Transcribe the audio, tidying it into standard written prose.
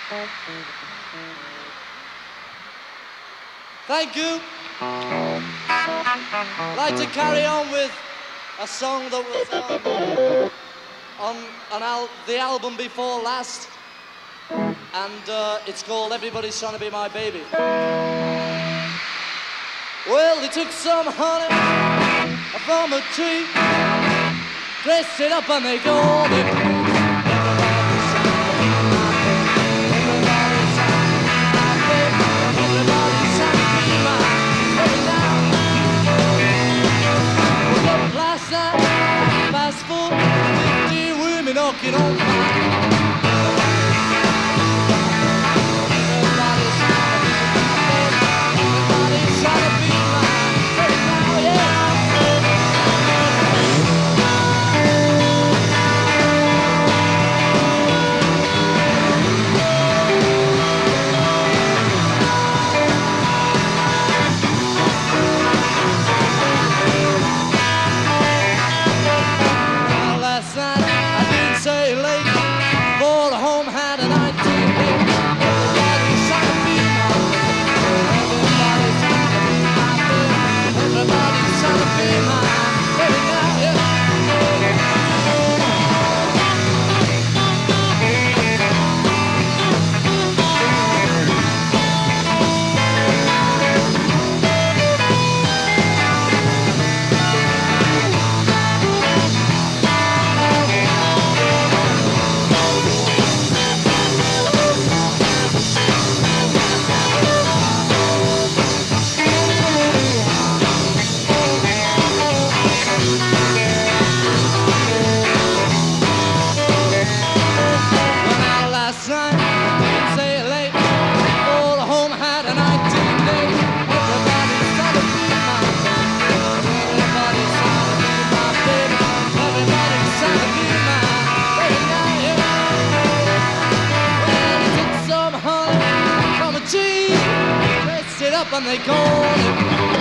Thank you. I'd like to carry on with a song that was on the album before last, and it's called Everybody's Trying to Be My Baby. Well, they took some honey from a tree, dressed it up and they called it. Fast food, 50 women knocking on my Everybody's trying to be mine. Everybody's trying to be mine. Yeah. And they call it